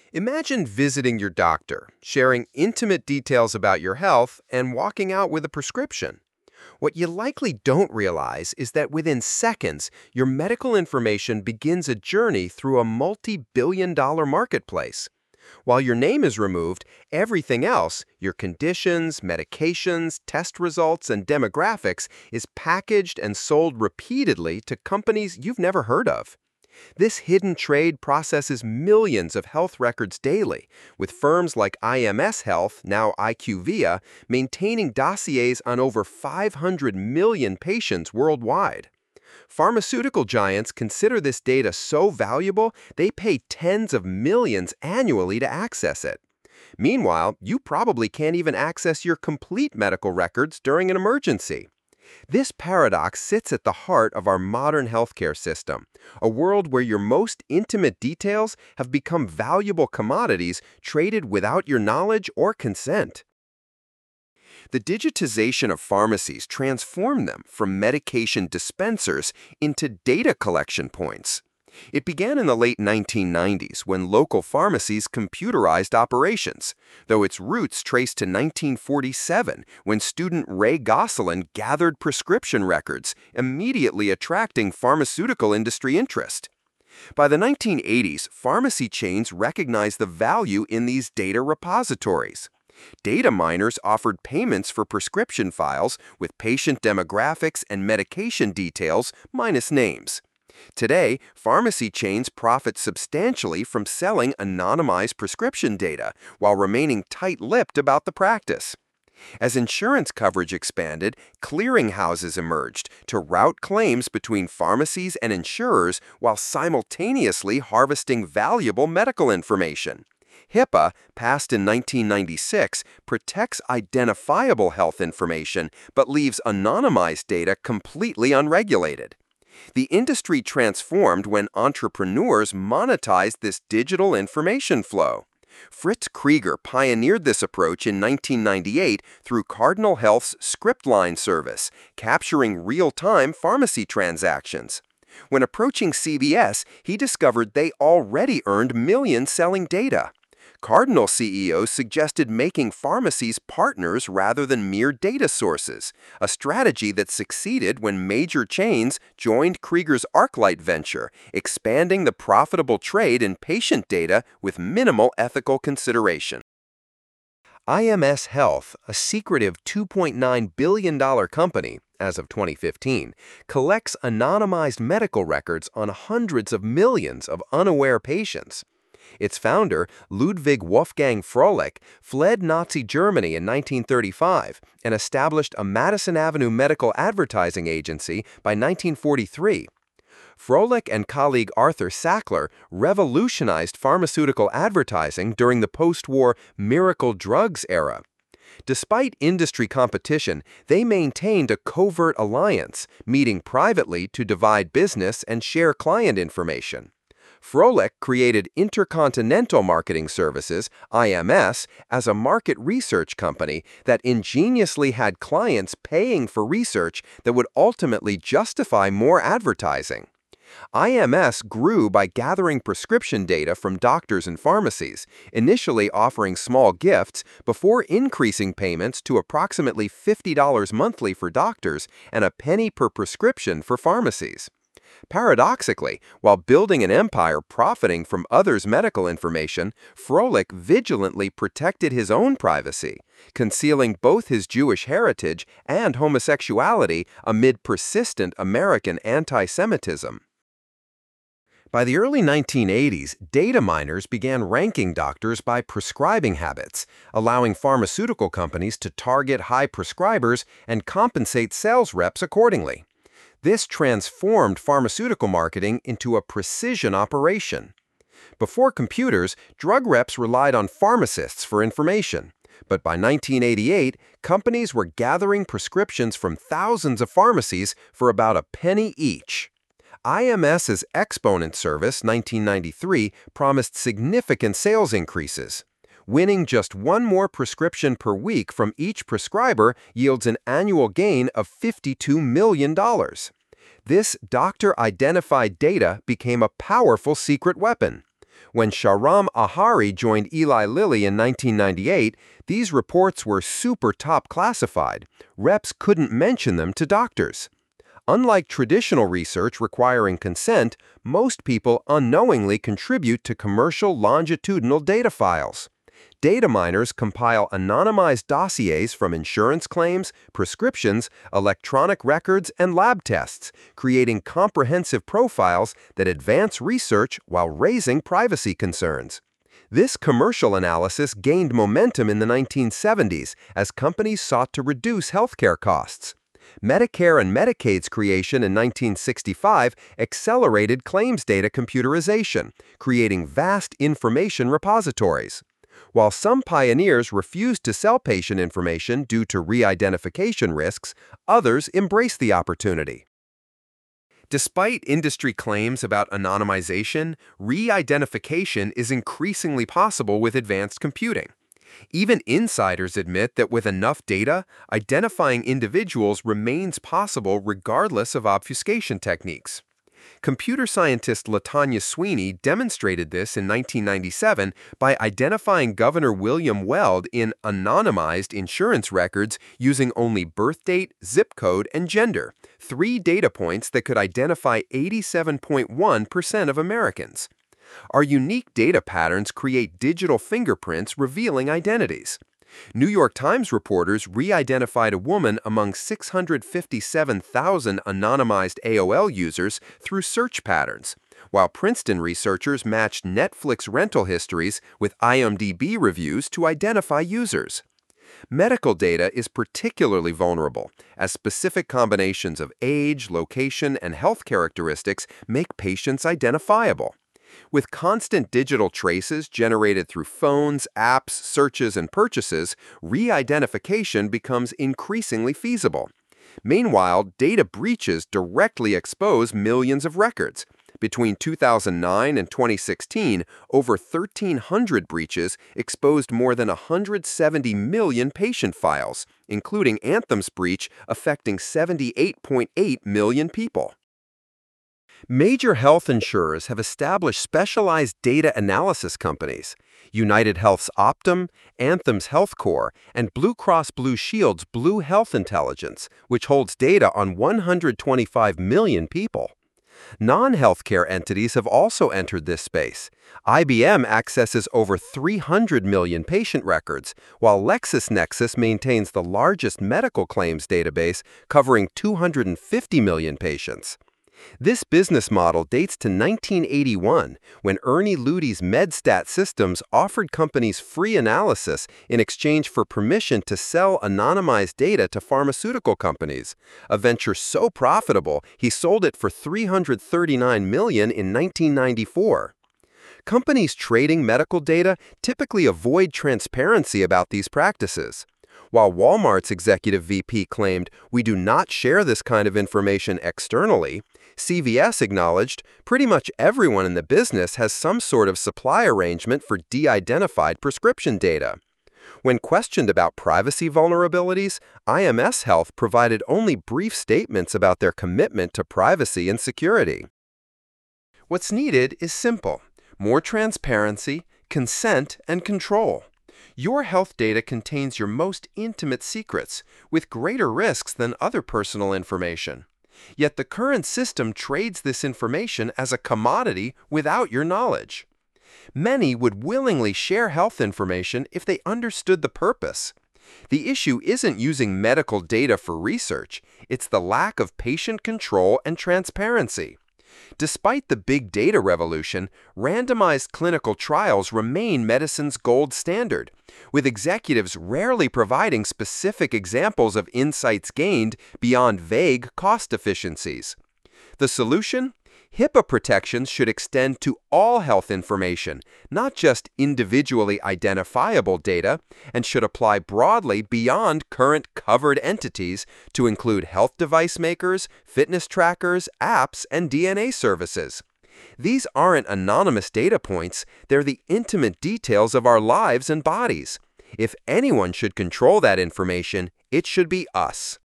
Imagine visiting your doctor, sharing intimate details about your health, and walking out with a prescription. What you likely don't realize is that within seconds, your medical information begins a journey through a multi-billion-dollar marketplace. While your name is removed, everything else, your conditions, medications, test results, and demographics, is packaged and sold repeatedly to companies you've never heard of. This hidden trade processes millions of health records daily, with firms like IMS Health, now IQVIA, maintaining dossiers on over 500 million patients worldwide. Pharmaceutical giants consider this data so valuable they pay tens of millions annually to access it. Meanwhile, you probably can't even access your complete medical records during an emergency. This paradox sits at the heart of our modern healthcare system, a world where your most intimate details have become valuable commodities traded without your knowledge or consent. The digitization of pharmacies transformed them from medication dispensers into data collection points. It began in the late 1990s when local pharmacies computerized operations, though its roots trace to 1947 when student Ray Gosselin gathered prescription records, immediately attracting pharmaceutical industry interest. By the 1980s, pharmacy chains recognized the value in these data repositories. Data miners offered payments for prescription files with patient demographics and medication details minus names. Today, pharmacy chains profit substantially from selling anonymized prescription data while remaining tight-lipped about the practice. As insurance coverage expanded, clearinghouses emerged to route claims between pharmacies and insurers while simultaneously harvesting valuable medical information. HIPAA, passed in 1996, protects identifiable health information but leaves anonymized data completely unregulated. The industry transformed when entrepreneurs monetized this digital information flow. Fritz Krieger pioneered this approach in 1998 through Cardinal Health's ScriptLine service, capturing real-time pharmacy transactions. When approaching CVS, he discovered they already earned millions selling data. Cardinal CEOs suggested making pharmacies partners rather than mere data sources, a strategy that succeeded when major chains joined Krieger's ArcLight venture, expanding the profitable trade in patient data with minimal ethical consideration. IMS Health, a secretive $2.9 billion company, as of 2015, collects anonymized medical records on hundreds of millions of unaware patients. Its founder, Ludwig Wolfgang Froelich, fled Nazi Germany in 1935 and established a Madison Avenue medical advertising agency by 1943. Froelich and colleague Arthur Sackler revolutionized pharmaceutical advertising during the post-war miracle drugs era. Despite industry competition, they maintained a covert alliance, meeting privately to divide business and share client information. Froelich created Intercontinental Marketing Services, IMS, as a market research company that ingeniously had clients paying for research that would ultimately justify more advertising. IMS grew by gathering prescription data from doctors and pharmacies, initially offering small gifts before increasing payments to approximately $50 monthly for doctors and a penny per prescription for pharmacies. Paradoxically, while building an empire profiting from others' medical information, Froelich vigilantly protected his own privacy, concealing both his Jewish heritage and homosexuality amid persistent American anti-Semitism. By the early 1980s, data miners began ranking doctors by prescribing habits, allowing pharmaceutical companies to target high prescribers and compensate sales reps accordingly. This transformed pharmaceutical marketing into a precision operation. Before computers, drug reps relied on pharmacists for information. But by 1988, companies were gathering prescriptions from thousands of pharmacies for about a penny each. IMS's Exponent service, 1993, promised significant sales increases. Winning just one more prescription per week from each prescriber yields an annual gain of $52 million. This doctor-identified data became a powerful secret weapon. When Shahram Ahari joined Eli Lilly in 1998, these reports were super top classified. Reps couldn't mention them to doctors. Unlike traditional research requiring consent, most people unknowingly contribute to commercial longitudinal data files. Data miners compile anonymized dossiers from insurance claims, prescriptions, electronic records, and lab tests, creating comprehensive profiles that advance research while raising privacy concerns. This commercial analysis gained momentum in the 1970s as companies sought to reduce healthcare costs. Medicare and Medicaid's creation in 1965 accelerated claims data computerization, creating vast information repositories. While some pioneers refused to sell patient information due to re-identification risks, others embraced the opportunity. Despite industry claims about anonymization, re-identification is increasingly possible with advanced computing. Even insiders admit that with enough data, identifying individuals remains possible regardless of obfuscation techniques. Computer scientist LaTanya Sweeney demonstrated this in 1997 by identifying Governor William Weld in anonymized insurance records using only birth date, zip code, and gender, 3 data points that could identify 87.1% of Americans. Our unique data patterns create digital fingerprints revealing identities. New York Times reporters re-identified a woman among 657,000 anonymized AOL users through search patterns, while Princeton researchers matched Netflix rental histories with IMDb reviews to identify users. Medical data is particularly vulnerable, as specific combinations of age, location, and health characteristics make patients identifiable. With constant digital traces generated through phones, apps, searches, and purchases, re-identification becomes increasingly feasible. Meanwhile, data breaches directly expose millions of records. Between 2009 and 2016, over 1,300 breaches exposed more than 170 million patient files, including Anthem's breach affecting 78.8 million people. Major health insurers have established specialized data analysis companies. United Health's Optum, Anthem's HealthCore, and Blue Cross Blue Shield's Blue Health Intelligence, which holds data on 125 million people. Non-healthcare entities have also entered this space. IBM accesses over 300 million patient records, while LexisNexis maintains the largest medical claims database covering 250 million patients. This business model dates to 1981, when Ernie Ludy's MedStat Systems offered companies free analysis in exchange for permission to sell anonymized data to pharmaceutical companies, a venture so profitable he sold it for $339 million in 1994. Companies trading medical data typically avoid transparency about these practices. While Walmart's executive VP claimed, "We do not share this kind of information externally," CVS acknowledged, "Pretty much everyone in the business has some sort of supply arrangement for de-identified prescription data." When questioned about privacy vulnerabilities, IMS Health provided only brief statements about their commitment to privacy and security. What's needed is simple: more transparency, consent, and control. Your health data contains your most intimate secrets, with greater risks than other personal information. Yet the current system trades this information as a commodity without your knowledge. Many would willingly share health information if they understood the purpose. The issue isn't using medical data for research, it's the lack of patient control and transparency. Despite the big data revolution, randomized clinical trials remain medicine's gold standard, with executives rarely providing specific examples of insights gained beyond vague cost efficiencies. The solution? HIPAA protections should extend to all health information, not just individually identifiable data, and should apply broadly beyond current covered entities to include health device makers, fitness trackers, apps, and DNA services. These aren't anonymous data points, they're the intimate details of our lives and bodies. If anyone should control that information, it should be us.